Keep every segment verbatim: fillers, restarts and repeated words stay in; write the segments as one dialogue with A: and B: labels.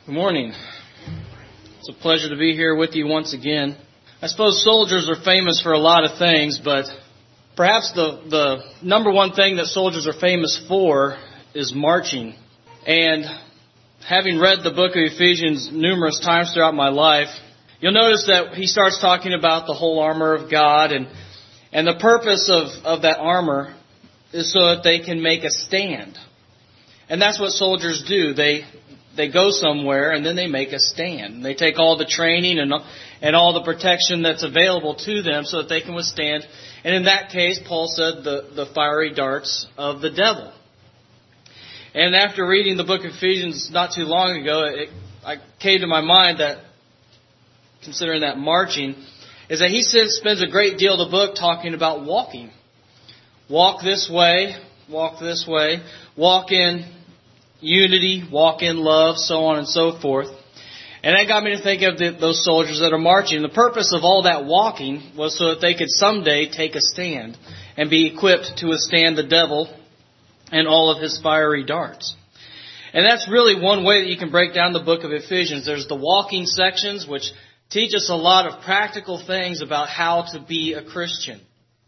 A: Good morning. It's a pleasure to be here with you once again. I suppose soldiers are famous for a lot of things, but perhaps the, the number one thing that soldiers are famous for is marching. And having read the book of Ephesians numerous times throughout my life, you'll notice that he starts talking about the whole armor of God, and and the purpose of, of that armor is so that they can make a stand. And that's what soldiers do. They They go somewhere and then they make a stand. They take all the training and and all the protection that's available to them so that they can withstand. And in that case, Paul said the, the fiery darts of the devil. And after reading the book of Ephesians not too long ago, it I came to my mind that, considering that marching, is that he spends a great deal of the book talking about walking. Walk this way, walk this way, walk in unity, walk in love, so on and so forth. And that got me to think of the, those soldiers that are marching. The purpose of all that walking was so that they could someday take a stand and be equipped to withstand the devil and all of his fiery darts. And that's really one way that you can break down the book of Ephesians. There's the walking sections, which teach us a lot of practical things about how to be a Christian.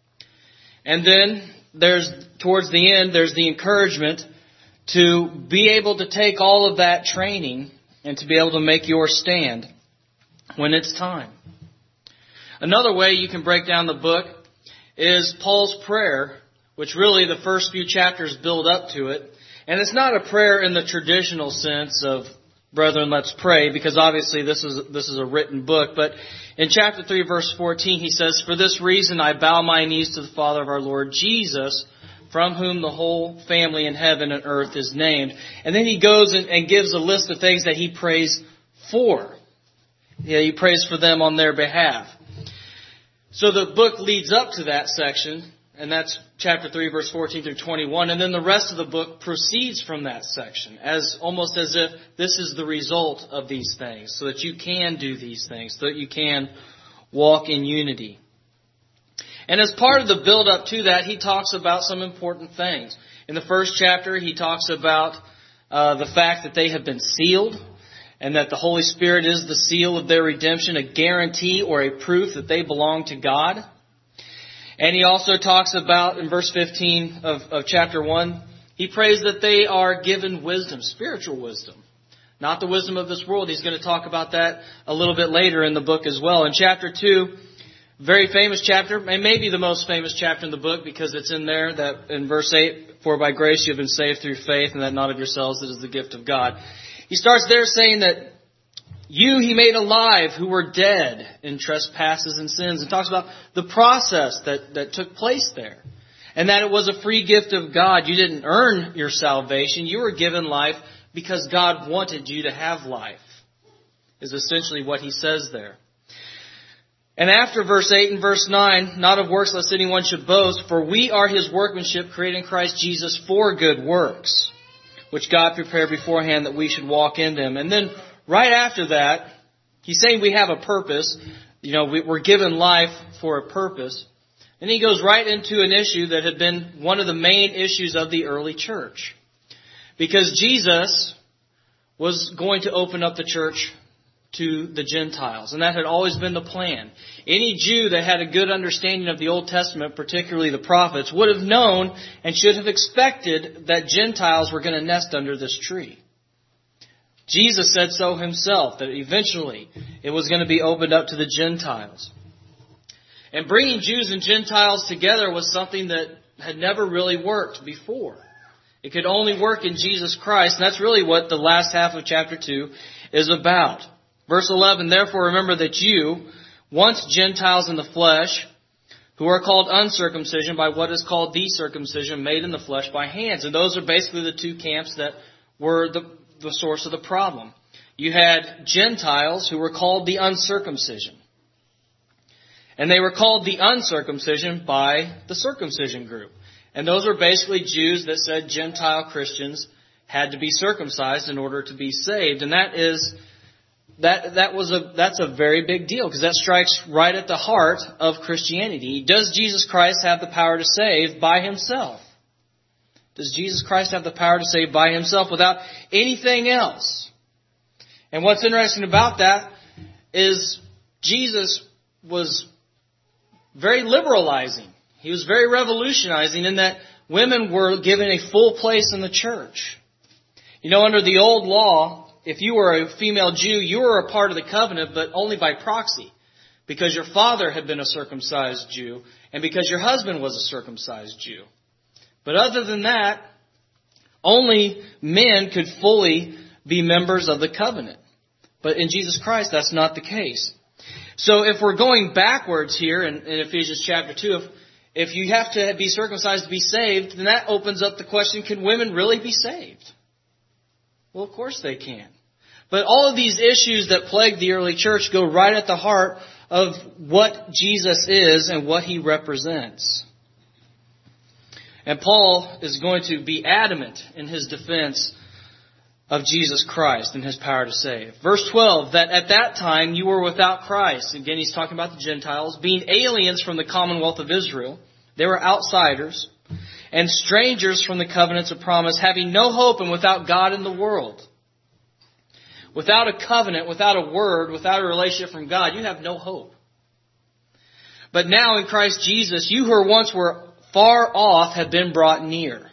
A: And then there's, towards the end, there's the encouragement to be able to take all of that training and to be able to make your stand when it's time. Another way you can break down the book is Paul's prayer, which really the first few chapters build up to it. And it's not a prayer in the traditional sense of, brethren, let's pray, because obviously this is this is a written book. But in chapter three, verse fourteen, he says, "For this reason I bow my knees to the Father of our Lord Jesus, from whom the whole family in heaven and earth is named." And then he goes and, and gives a list of things that he prays for. Yeah, he prays for them on their behalf. So the book leads up to that section, and that's chapter three, verse fourteen through twenty-one. And then the rest of the book proceeds from that section, as almost as if this is the result of these things, so that you can do these things, so that you can walk in unity. And as part of the build-up to that, he talks about some important things. In the first chapter, he talks about uh, the fact that they have been sealed, and that the Holy Spirit is the seal of their redemption, a guarantee or a proof that they belong to God. And he also talks about, in verse fifteen of, of chapter one, he prays that they are given wisdom, spiritual wisdom, not the wisdom of this world. He's going to talk about that a little bit later in the book as well. In chapter two, very famous chapter, and maybe the most famous chapter in the book, because it's in there that in verse eight, "For by grace you have been saved through faith, and that not of yourselves, it is the gift of God." He starts there saying that you he made alive who were dead in trespasses and sins, and talks about the process that, that took place there. And that it was a free gift of God. You didn't earn your salvation. You were given life because God wanted you to have life, is essentially what he says there. And after verse eight and verse nine, "Not of works lest anyone should boast, for we are his workmanship created in Christ Jesus for good works, which God prepared beforehand that we should walk in them." And then right after that, he's saying we have a purpose. You know, we're given life for a purpose. And he goes right into an issue that had been one of the main issues of the early church. Because Jesus was going to open up the church to the Gentiles. And that had always been the plan. Any Jew that had a good understanding of the Old Testament, particularly the prophets, would have known and should have expected that Gentiles were going to nest under this tree. Jesus said so himself, that eventually it was going to be opened up to the Gentiles. And bringing Jews and Gentiles together was something that had never really worked before. It could only work in Jesus Christ, and that's really what the last half of chapter two is about. Verse eleven, "Therefore remember that you, once Gentiles in the flesh, who are called uncircumcision by what is called the circumcision made in the flesh by hands." And those are basically the two camps that were the, the source of the problem. You had Gentiles who were called the uncircumcision. And they were called the uncircumcision by the circumcision group. And those are basically Jews that said Gentile Christians had to be circumcised in order to be saved. And that is That that was a that's a very big deal, because that strikes right at the heart of Christianity. Does Jesus Christ have the power to save by himself? Does Jesus Christ have the power to save by himself without anything else? And what's interesting about that is Jesus was very liberalizing. He was very revolutionizing in that women were given a full place in the church. You know, under the old law, if you were a female Jew, you were a part of the covenant, but only by proxy. Because your father had been a circumcised Jew, and because your husband was a circumcised Jew. But other than that, only men could fully be members of the covenant. But in Jesus Christ, that's not the case. So if we're going backwards here in, in Ephesians chapter two, if, if you have to be circumcised to be saved, then that opens up the question, can women really be saved? Well, of course they can. But all of these issues that plague the early church go right at the heart of what Jesus is and what He represents. And Paul is going to be adamant in his defense of Jesus Christ and His power to save. Verse twelve, that at that time you were without Christ. Again, he's talking about the Gentiles, being aliens from the commonwealth of Israel. They were outsiders and strangers from the covenants of promise, having no hope and without God in the world. Without a covenant, without a word, without a relationship from God, you have no hope. But now in Christ Jesus, you who once were far off have been brought near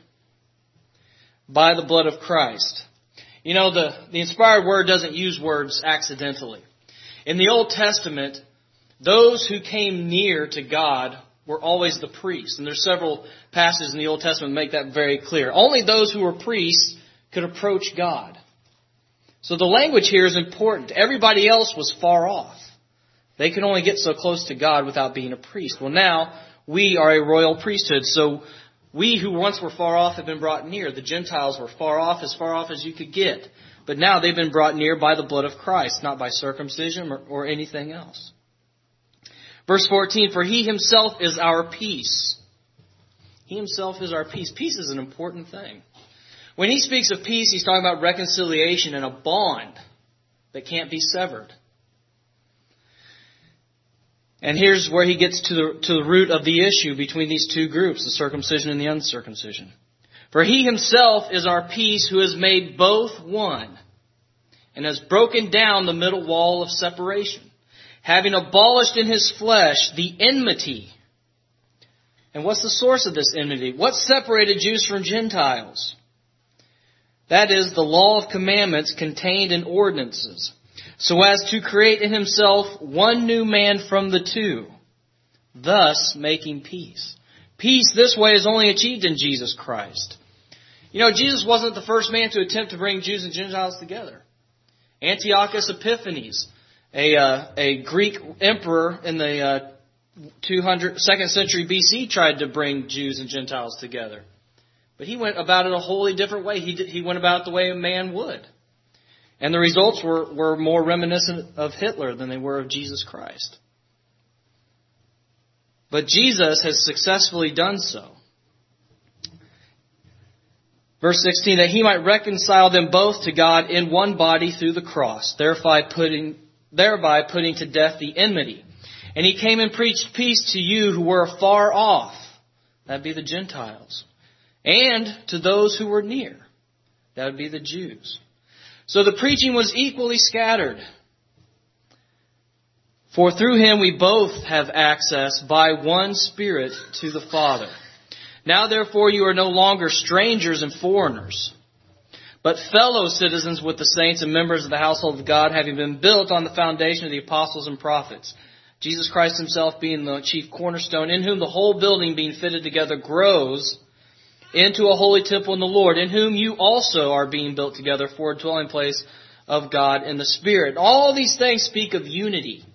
A: by the blood of Christ. You know, the, the inspired word doesn't use words accidentally. In the Old Testament, those who came near to God were always the priests. And there's several passages in the Old Testament that make that very clear. Only those who were priests could approach God. So the language here is important. Everybody else was far off. They could only get so close to God without being a priest. Well, now we are a royal priesthood. So we who once were far off have been brought near. The Gentiles were far off, as far off as you could get. But now they've been brought near by the blood of Christ, not by circumcision or, or anything else. Verse fourteen, for He Himself is our peace. He Himself is our peace. Peace is an important thing. When he speaks of peace, he's talking about reconciliation and a bond that can't be severed. And here's where he gets to the, to the root of the issue between these two groups, the circumcision and the uncircumcision. For He Himself is our peace, who has made both one and has broken down the middle wall of separation, having abolished in His flesh the enmity. And what's the source of this enmity? What separated Jews from Gentiles? That is, the law of commandments contained in ordinances, so as to create in Himself one new man from the two, thus making peace. Peace this way is only achieved in Jesus Christ. You know, Jesus wasn't the first man to attempt to bring Jews and Gentiles together. Antiochus Epiphanes, a, uh, a Greek emperor in the uh, two hundred, second century B C, tried to bring Jews and Gentiles together. But he went about it a wholly different way. He did, he went about it the way a man would. And the results were, were more reminiscent of Hitler than they were of Jesus Christ. But Jesus has successfully done so. Verse sixteen, that He might reconcile them both to God in one body through the cross, thereby putting, thereby putting to death the enmity. And He came and preached peace to you who were far off, that'd be the Gentiles, and to those who were near, that would be the Jews. So the preaching was equally scattered. For through Him we both have access by one Spirit to the Father. Now therefore you are no longer strangers and foreigners, but fellow citizens with the saints and members of the household of God, having been built on the foundation of the apostles and prophets, Jesus Christ Himself being the chief cornerstone, in whom the whole building being fitted together grows into a holy temple in the Lord, in whom you also are being built together for a dwelling place of God in the Spirit. All these things speak of unity.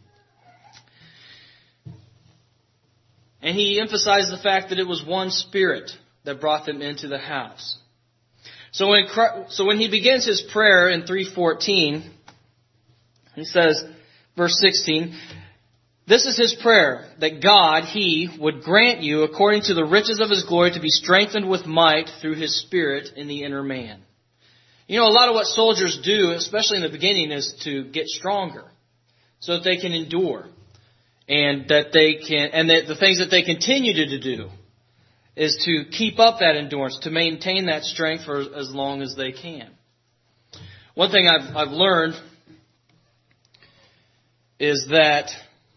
A: And he emphasized the fact that it was one Spirit that brought them into the house. So when, so when he begins his prayer in three fourteen, he says, verse sixteen, this is his prayer, that God, He, would grant you, according to the riches of His glory, to be strengthened with might through His Spirit in the inner man. You know, a lot of what soldiers do, especially in the beginning, is to get stronger so that they can endure. And that they can, and that the things that they continue to do is to keep up that endurance, to maintain that strength for as long as they can. One thing I've, I've learned is that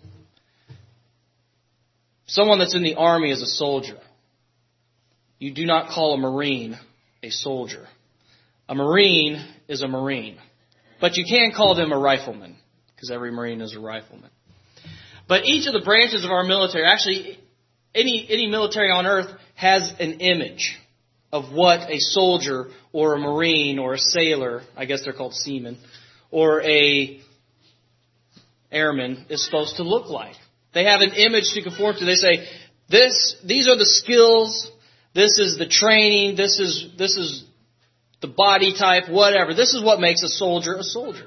A: someone that's in the army is a soldier. You do not call a Marine a soldier. A Marine is a Marine. But you can call them a rifleman, because every Marine is a rifleman. But each of the branches of our military, actually any any military on earth, has an image of what a soldier or a Marine or a sailor, I guess they're called seamen, or a airman is supposed to look like. They have an image to conform to. They say, this, these are the skills, this is the training, this is, this is the body type, whatever. This is what makes a soldier a soldier.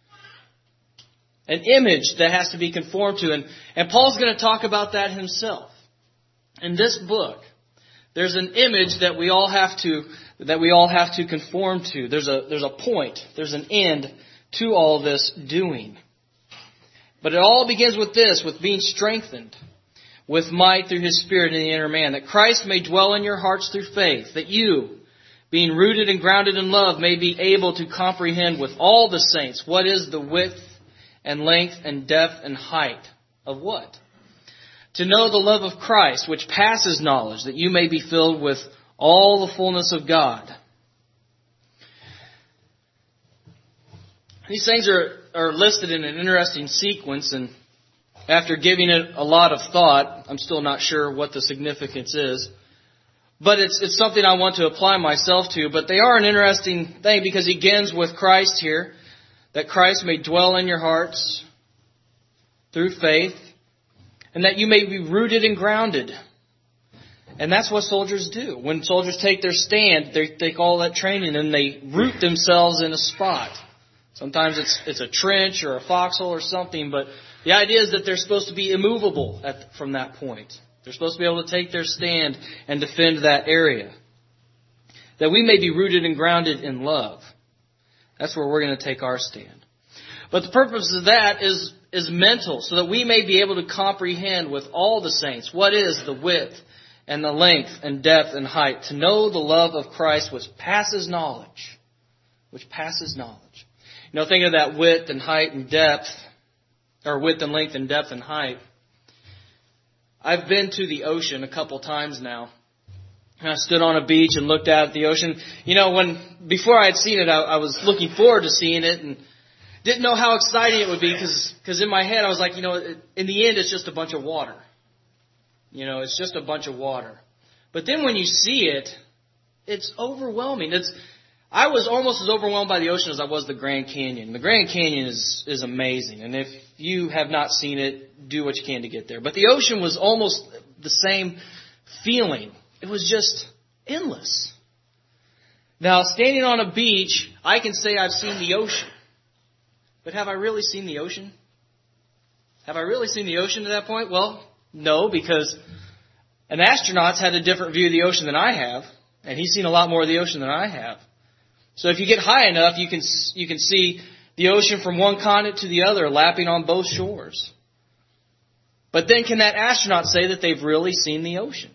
A: An image that has to be conformed to. And, and Paul's going to talk about that himself. In this book, there's an image that we all have to, that we all have to conform to. There's a, there's a point, there's an end to all this doing. But it all begins with this, with being strengthened with might through His Spirit in the inner man, that Christ may dwell in your hearts through faith, that you, being rooted and grounded in love, may be able to comprehend with all the saints what is the width and length and depth and height of what? To know the love of Christ, which passes knowledge, that you may be filled with all the fullness of God. These things are, are listed in an interesting sequence, and after giving it a lot of thought, I'm still not sure what the significance is. But it's, it's something I want to apply myself to. But they are an interesting thing because he begins with Christ here, that Christ may dwell in your hearts through faith, and that you may be rooted and grounded. And that's what soldiers do. When soldiers take their stand, they take all that training and they root themselves in a spot. Sometimes it's it's a trench or a foxhole or something, but the idea is that they're supposed to be immovable at, from that point. They're supposed to be able to take their stand and defend that area. That we may be rooted and grounded in love. That's where we're going to take our stand. But the purpose of that is, is mental, so that we may be able to comprehend with all the saints what is the width and the length and depth and height, to know the love of Christ which passes knowledge. Which passes knowledge. You know, think of that width and height and depth, or width and length and depth and height. I've been to the ocean a couple times now. And I stood on a beach and looked out at the ocean. You know, when before I had seen it, I, I was looking forward to seeing it and didn't know how exciting it would be because because in my head I was like, you know, in the end it's just a bunch of water. You know, it's just a bunch of water. But then when you see it, it's overwhelming. It's I was almost as overwhelmed by the ocean as I was the Grand Canyon. The Grand Canyon is, is amazing. And if you have not seen it, do what you can to get there. But the ocean was almost the same feeling. It was just endless. Now, standing on a beach, I can say I've seen the ocean. But have I really seen the ocean? Have I really seen the ocean to that point? Well, no, because an astronaut's had a different view of the ocean than I have. And he's seen a lot more of the ocean than I have. So if you get high enough, you can you can see the ocean from one continent to the other, lapping on both shores. But then can that astronaut say that they've really seen the ocean?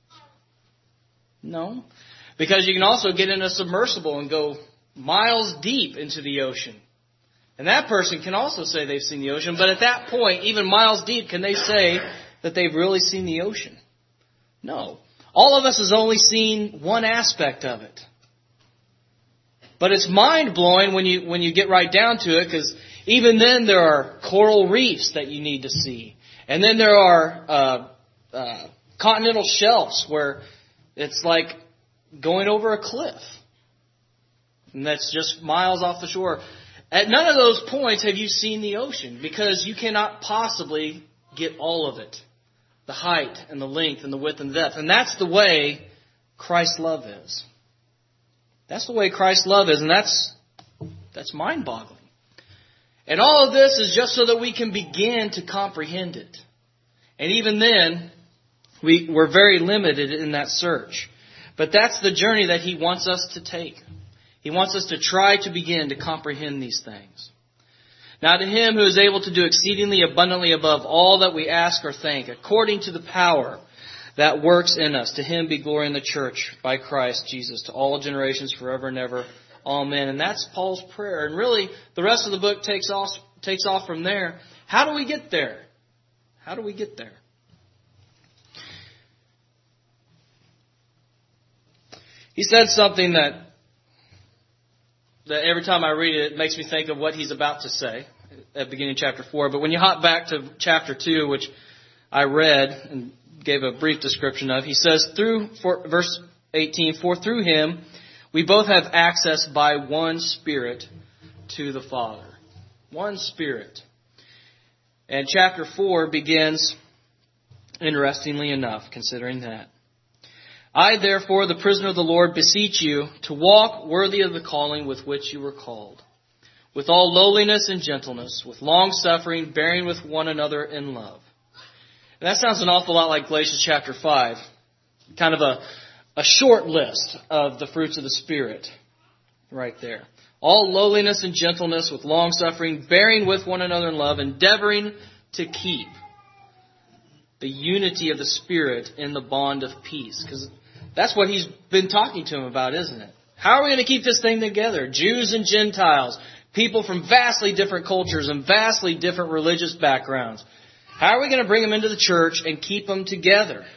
A: No. Because you can also get in a submersible and go miles deep into the ocean. And that person can also say they've seen the ocean. But at that point, even miles deep, can they say that they've really seen the ocean? No. All of us has only seen one aspect of it. But it's mind-blowing when you when you get right down to it, because even then there are coral reefs that you need to see. And then there are uh, uh, continental shelves where it's like going over a cliff. And that's just miles off the shore. At none of those points have you seen the ocean, because you cannot possibly get all of it. The height and the length and the width and the depth. And that's the way Christ's love is. That's the way Christ's love is, and that's that's mind-boggling. And all of this is just so that we can begin to comprehend it. And even then, we, we're very limited in that search. But that's the journey that He wants us to take. He wants us to try to begin to comprehend these things. Now to Him who is able to do exceedingly abundantly above all that we ask or think, according to the power that works in us, to Him be glory in the church by Christ Jesus to all generations forever and ever. Amen. And that's Paul's prayer. And really, the rest of the book takes off takes off from there. How do we get there? How do we get there? He said something that that every time I read it, it makes me think of what he's about to say at the beginning of chapter four. But when you hop back to chapter two, which I read and gave a brief description of, he says, through for, verse eighteen, for through him we both have access by one Spirit to the Father. One Spirit. And chapter four begins, interestingly enough, considering that. I, therefore, the prisoner of the Lord, beseech you to walk worthy of the calling with which you were called, with all lowliness and gentleness, with long suffering, bearing with one another in love. And that sounds an awful lot like Galatians chapter five. Kind of a, a short list of the fruits of the Spirit right there. All lowliness and gentleness, with long suffering, bearing with one another in love, endeavoring to keep the unity of the Spirit in the bond of peace. Because that's what he's been talking to him about, isn't it? How are we going to keep this thing together? Jews and Gentiles, people from vastly different cultures and vastly different religious backgrounds. How are we going to bring them into the church and keep them together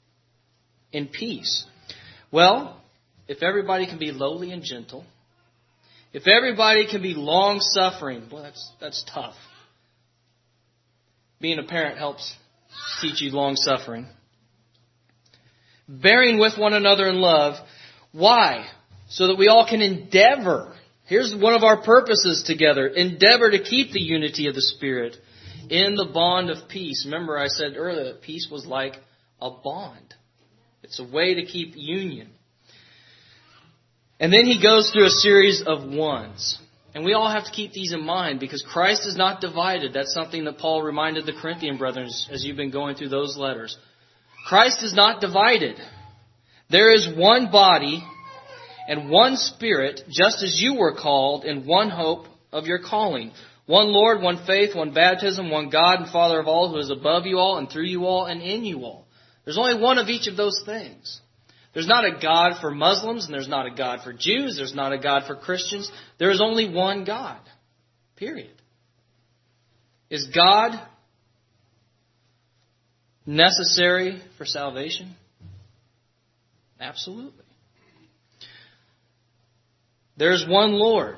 A: in peace? Well, if everybody can be lowly and gentle, if everybody can be long-suffering, boy, that's that's tough. Being a parent helps teach you long-suffering. Bearing with one another in love. Why? So that we all can endeavor. Here's one of our purposes together. Endeavor to keep the unity of the Spirit in the bond of peace. Remember I said earlier that peace was like a bond. It's a way to keep union. And then he goes through a series of ones. And we all have to keep these in mind because Christ is not divided. That's something that Paul reminded the Corinthian brothers as you've been going through those letters. Christ is not divided. There is one body and one Spirit, just as you were called in one hope of your calling. One Lord, one faith, one baptism, one God and Father of all, who is above you all and through you all and in you all. There's only one of each of those things. There's not a God for Muslims, and there's not a God for Jews. There's not a God for Christians. There is only one God. Period. Is God necessary for salvation? Absolutely. There's one Lord.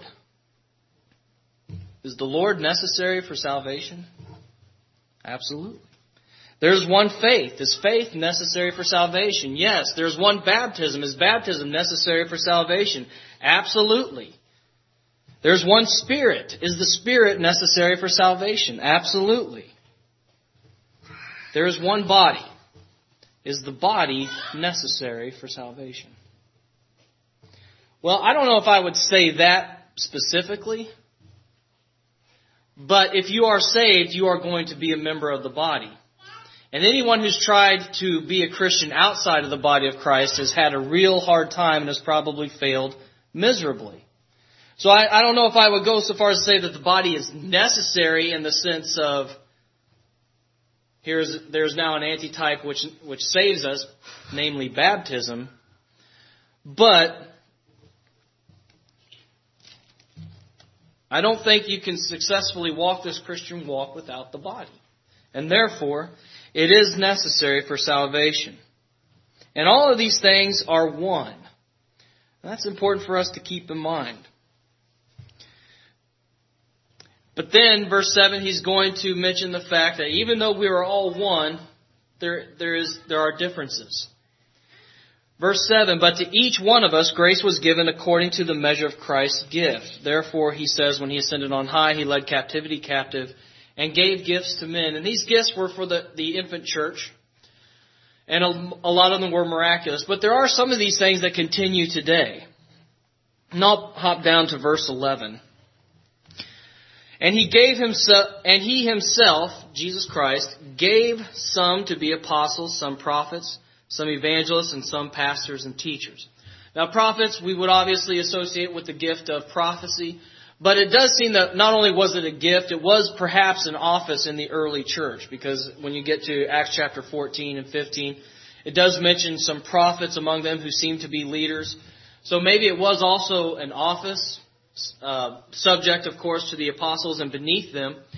A: Is the Lord necessary for salvation? Absolutely. There's one faith. Is faith necessary for salvation? Yes. There's one baptism. Is baptism necessary for salvation? Absolutely. There's one Spirit. Is the Spirit necessary for salvation? Absolutely. There is one body. Is the body necessary for salvation? Well, I don't know if I would say that specifically. But if you are saved, you are going to be a member of the body. And anyone who's tried to be a Christian outside of the body of Christ has had a real hard time and has probably failed miserably. So I, I don't know if I would go so far as to say that the body is necessary in the sense of here's there's now an antitype which which saves us, namely baptism. But I don't think you can successfully walk this Christian walk without the body. And therefore, it is necessary for salvation. And all of these things are one. And that's important for us to keep in mind. But then, verse seven, he's going to mention the fact that even though we are all one, there, there, is, there are differences. Verse seven, but to each one of us grace was given according to the measure of Christ's gift. Therefore, he says, when he ascended on high, he led captivity captive and gave gifts to men. And these gifts were for the, the infant church. And a, a lot of them were miraculous. But there are some of these things that continue today. And I'll hop down to verse eleven. And he gave himself, and he himself, Jesus Christ, gave some to be apostles, some prophets, some evangelists, and some pastors and teachers. Now, prophets we would obviously associate with the gift of prophecy. But it does seem that not only was it a gift, it was perhaps an office in the early church. Because when you get to Acts chapter fourteen and fifteen, it does mention some prophets among them who seem to be leaders. So maybe it was also an office, uh, subject, of course, to the apostles and beneath them.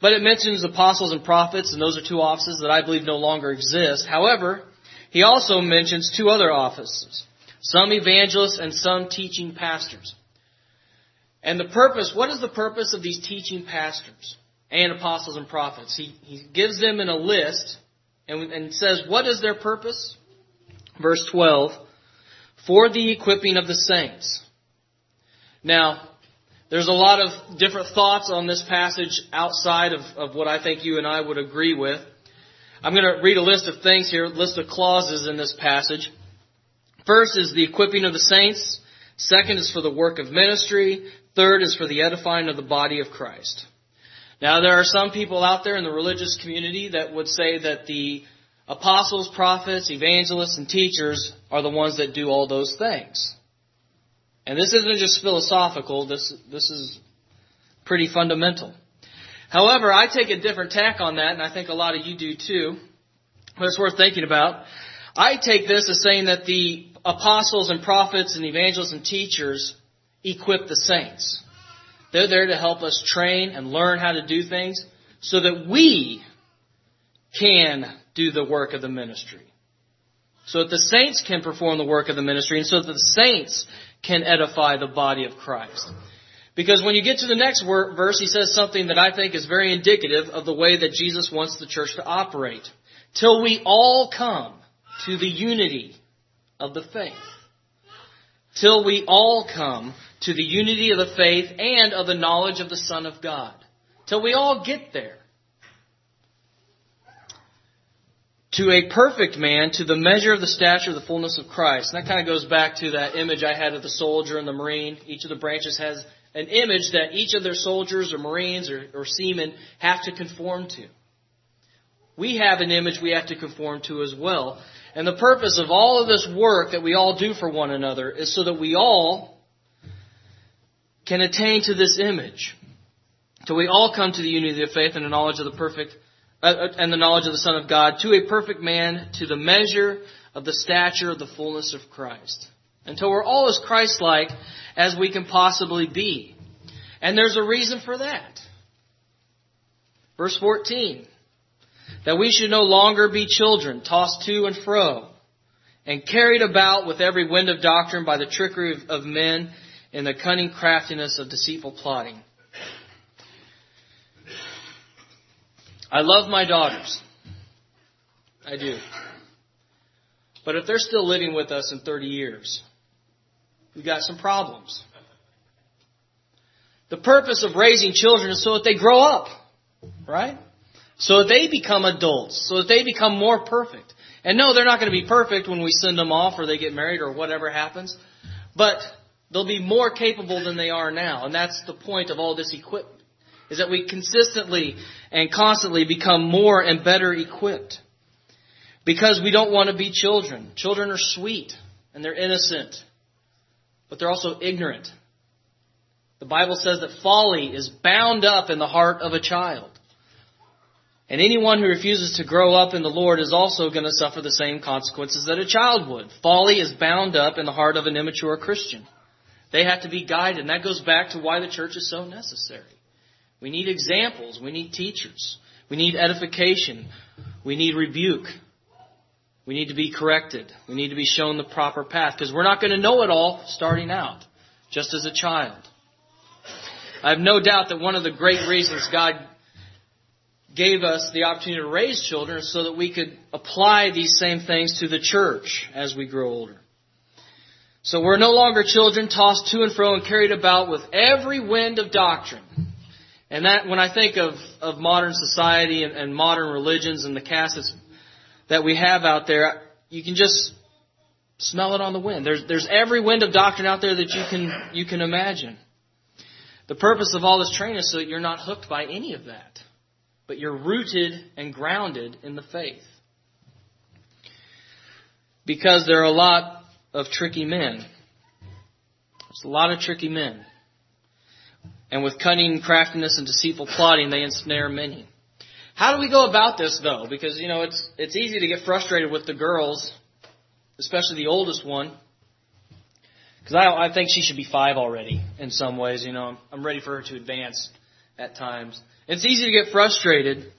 A: But it mentions apostles and prophets, and those are two offices that I believe no longer exist. However, he also mentions two other offices, some evangelists and some teaching pastors. And the purpose, what is the purpose of these teaching pastors and apostles and prophets? He, he gives them in a list and, and says, what is their purpose? Verse twelve, for the equipping of the saints. Now, there's a lot of different thoughts on this passage outside of, of what I think you and I would agree with. I'm going to read a list of things here, a list of clauses in this passage. First is the equipping of the saints. Second is for the work of ministry. Third is for the edifying of the body of Christ. Now, there are some people out there in the religious community that would say that the apostles, prophets, evangelists, and teachers are the ones that do all those things. And this isn't just philosophical. This, this is pretty fundamental. However, I take a different tack on that, and I think a lot of you do too. But it's worth thinking about. I take this as saying that the apostles and prophets and evangelists and teachers equip the saints. They're there to help us train and learn how to do things so that we can do the work of the ministry. So that the saints can perform the work of the ministry and so that the saints can edify the body of Christ. Because when you get to the next verse, he says something that I think is very indicative of the way that Jesus wants the church to operate. Till we all come to the unity of the faith. Till we all come to the unity of the faith and of the knowledge of the Son of God. Till we all get there. To a perfect man, to the measure of the stature of the fullness of Christ. And that kind of goes back to that image I had of the soldier and the marine. Each of the branches has an image that each of their soldiers or marines or, or seamen have to conform to. We have an image we have to conform to as well. And the purpose of all of this work that we all do for one another is so that we all can attain to this image. Till we all come to the unity of faith and the knowledge of the perfect, uh, and the knowledge of the Son of God, to a perfect man, to the measure of the stature of the fullness of Christ. Until we're all as Christ-like as we can possibly be. And there's a reason for that. Verse fourteen. That we should no longer be children, tossed to and fro, and carried about with every wind of doctrine by the trickery of, of men in the cunning craftiness of deceitful plotting. I love my daughters. I do. But if they're still living with us in thirty years, we've got some problems. The purpose of raising children is so that they grow up, right? So that they become adults, so that they become more perfect. And no, they're not going to be perfect when we send them off or they get married or whatever happens. But they'll be more capable than they are now. And that's the point of all this equipment, is that we consistently and constantly become more and better equipped. Because we don't want to be children. Children are sweet and they're innocent, but they're also ignorant. The Bible says that folly is bound up in the heart of a child. And anyone who refuses to grow up in the Lord is also going to suffer the same consequences that a child would. Folly is bound up in the heart of an immature Christian. They have to be guided. And that goes back to why the church is so necessary. We need examples. We need teachers. We need edification. We need rebuke. We need to be corrected. We need to be shown the proper path. Because we're not going to know it all starting out, just as a child. I have no doubt that one of the great reasons God gave us the opportunity to raise children so that we could apply these same things to the church as we grow older. So we're no longer children tossed to and fro and carried about with every wind of doctrine. And that, when I think of, of modern society and, and modern religions and the casts that we have out there, you can just smell it on the wind. There's, there's every wind of doctrine out there that you can, you can imagine. The purpose of all this training is so that you're not hooked by any of that, but you're rooted and grounded in the faith. Because there are a lot of tricky men. There's a lot of tricky men. And with cunning, craftiness, and deceitful plotting, they ensnare many. How do we go about this, though? Because, you know, it's it's easy to get frustrated with the girls, especially the oldest one. Because I, I think she should be five already in some ways. You know, I'm, I'm ready for her to advance at times. It's easy to get frustrated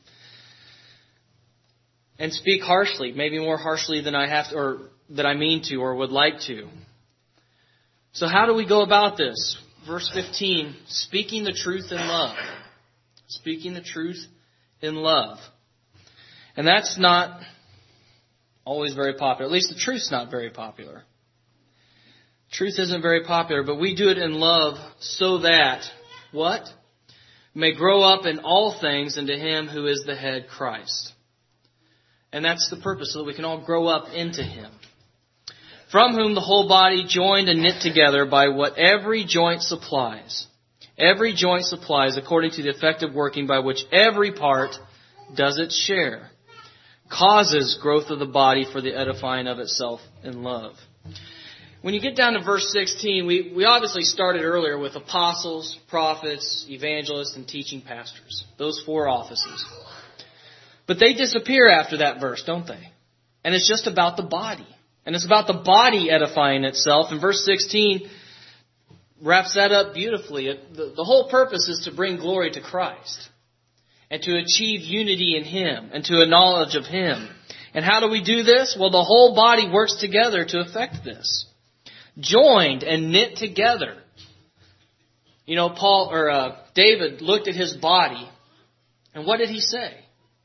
A: and speak harshly, maybe more harshly than I have to, or that I mean to or would like to. So how do we go about this? Verse fifteen, speaking the truth in love. Speaking the truth in love. And that's not always very popular. At least the truth's not very popular. Truth isn't very popular, but we do it in love so that, what? May grow up in all things into Him who is the head, Christ. And that's the purpose, so that we can all grow up into Him. From whom the whole body, joined and knit together by what every joint supplies. Every joint supplies according to the effective working by which every part does its share. Causes growth of the body for the edifying of itself in love. When you get down to verse sixteen, we, we obviously started earlier with apostles, prophets, evangelists, and teaching pastors. Those four offices. But they disappear after that verse, don't they? And it's just about the body. And it's about the body edifying itself. And verse sixteen wraps that up beautifully. It, the, the whole purpose is to bring glory to Christ. And to achieve unity in Him. And to a knowledge of Him. And how do we do this? Well, the whole body works together to effect this. Joined and knit together. You know, Paul or uh, David looked at his body. And what did he say?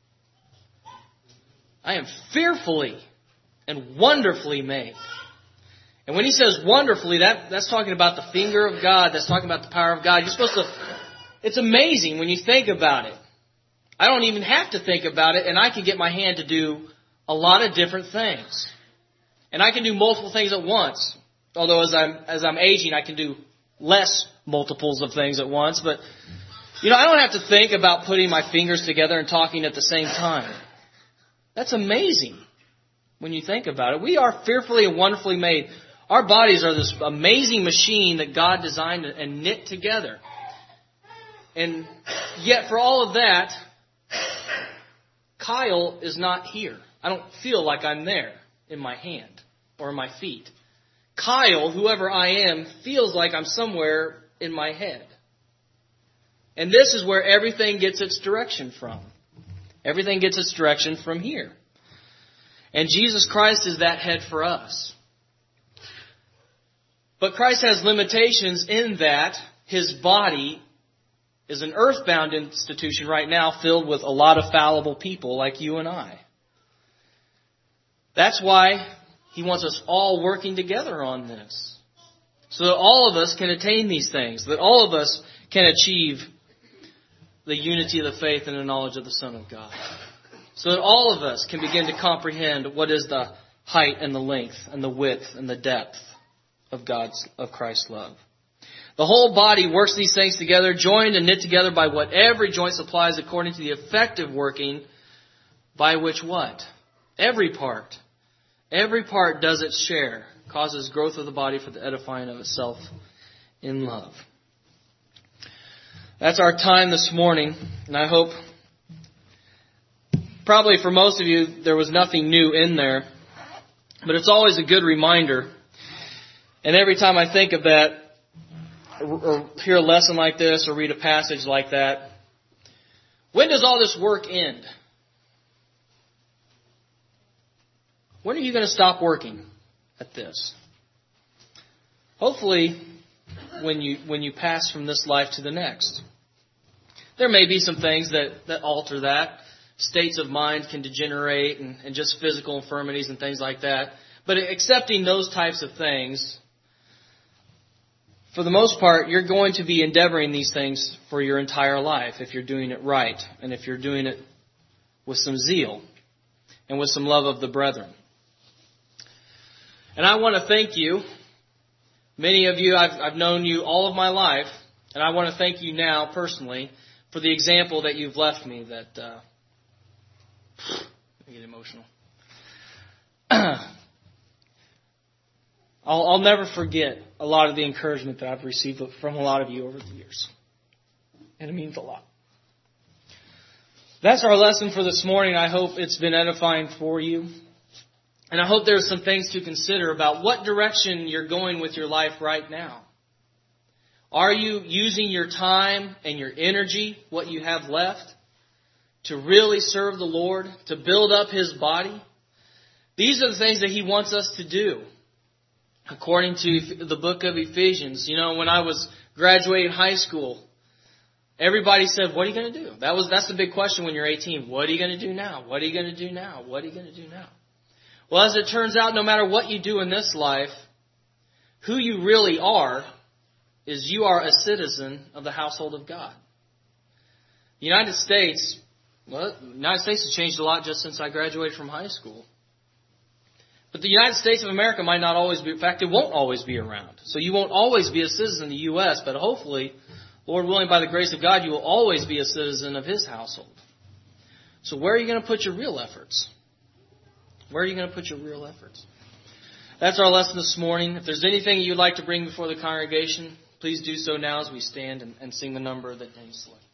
A: I am fearfully and wonderfully made. And when he says wonderfully, that, that's talking about the finger of God. That's talking about the power of God. You're supposed to... It's amazing when you think about it. I don't even have to think about it, and I can get my hand to do a lot of different things. And I can do multiple things at once. Although as I'm as I'm aging, I can do less multiples of things at once. But, you know, I don't have to think about putting my fingers together and talking at the same time. That's amazing when you think about it. We are fearfully and wonderfully made. Our bodies are this amazing machine that God designed and knit together. And yet for all of that, Kyle is not here. I don't feel like I'm there in my hand or in my feet. Kyle, whoever I am, feels like I'm somewhere in my head. And this is where everything gets its direction from. Everything gets its direction from here. And Jesus Christ is that head for us. But Christ has limitations in that His body is an earthbound institution right now filled with a lot of fallible people like you and I. That's why He wants us all working together on this. So that all of us can attain these things. That all of us can achieve the unity of the faith and the knowledge of the Son of God. So that all of us can begin to comprehend what is the height and the length and the width and the depth of God's, of Christ's love. The whole body works these things together, joined and knit together by what every joint supplies according to the effective working by which what? Every part. Every part does its share, causes growth of the body for the edifying of itself in love. That's our time this morning, and I hope probably for most of you there was nothing new in there, but it's always a good reminder. And every time I think of that, or hear a lesson like this, or read a passage like that, when does all this work end? When are you going to stop working at this? Hopefully, when you when you pass from this life to the next. There may be some things that, that alter that. States of mind can degenerate and, and just physical infirmities and things like that. But accepting those types of things, for the most part, you're going to be endeavoring these things for your entire life if you're doing it right and if you're doing it with some zeal and with some love of the brethren. And I want to thank you. Many of you, I've, I've known you all of my life, and I want to thank you now personally for the example that you've left me that, uh, I get emotional. I'll, I'll never forget a lot of the encouragement that I've received from a lot of you over the years. And it means a lot. That's our lesson for this morning. I hope it's been edifying for you. And I hope there's some things to consider about what direction you're going with your life right now. Are you using your time and your energy, what you have left, to really serve the Lord, to build up His body? These are the things that He wants us to do. According to the book of Ephesians, you know, when I was graduating high school, everybody said, what are you going to do? That was, that's the big question when you're eighteen. What are you going to do now? What are you going to do now? What are you going to do now? Well, as it turns out, no matter what you do in this life, who you really are is you are a citizen of the household of God. The United States, well, the United States has changed a lot just since I graduated from high school. But the United States of America might not always be, in fact, it won't always be around. So you won't always be a citizen of the U S, but hopefully, Lord willing, by the grace of God, you will always be a citizen of His household. So where are you going to put your real efforts? Where are you going to put your real efforts? That's our lesson this morning. If there's anything you'd like to bring before the congregation, please do so now as we stand and, and sing the number that Danny selected.